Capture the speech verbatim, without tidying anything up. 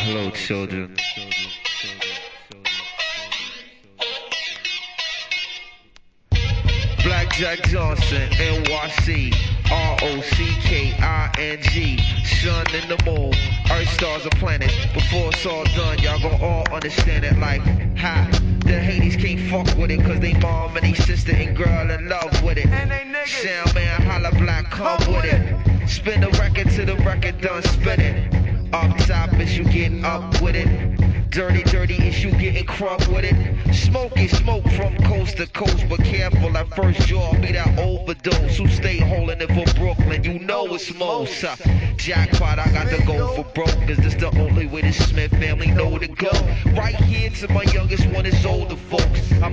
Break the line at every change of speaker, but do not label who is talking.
Hello, children. Black Jack Johnson, N Y C, R O C K I N G, sun in the moon, earth, stars, or planets. Before it's all done, y'all gon' all understand it like, ha, the Hades can't fuck with it, cause they mom and they sister and girl in love with it. Sound man, holla black, come with it. Spin the record till the record done spinning. Up top is you getting up with it. Dirty, dirty is you getting crunk with it. Smoke is smoke from coast to coast, but careful at first jaw be that overdose. Who stay holding it for Brooklyn, you know it's most. Uh, jackpot, I got to go for broke, cause this the only way the Smith family know to go. Right here to my youngest one is older folks. I'm